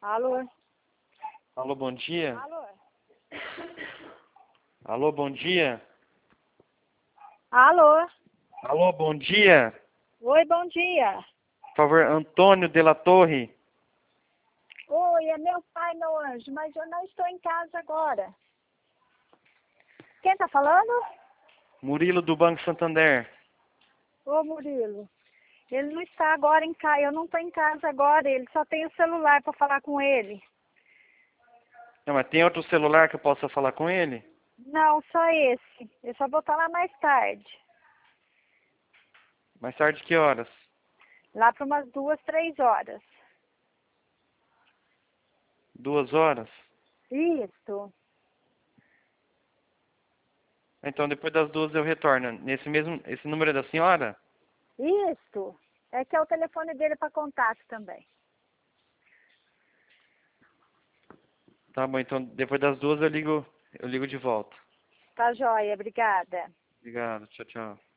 Alô? Alô, bom dia. Alô? Alô, bom dia. Alô? Alô, bom dia. Oi, bom dia. Por favor, Antônio de la Torre. Oi, é meu pai, meu anjo, mas eu não estou em casa agora. Quem tá falando? Murilo do Banco Santander. Ô, Murilo. Ele não está agora em casa, eu não estou em casa agora, ele só tem o celular para falar com ele. Não, mas tem outro celular que eu possa falar com ele? Não, só esse. Eu só vou estar lá mais tarde. Mais tarde que horas? Lá para umas 2, 3 horas. 2 horas? Isso. Então depois das 2 eu retorno. Esse número é da senhora? Isso. É que é o telefone dele para contato também. Tá bom, então depois das 2 eu ligo de volta. Tá joia, obrigada. Obrigado, tchau, tchau.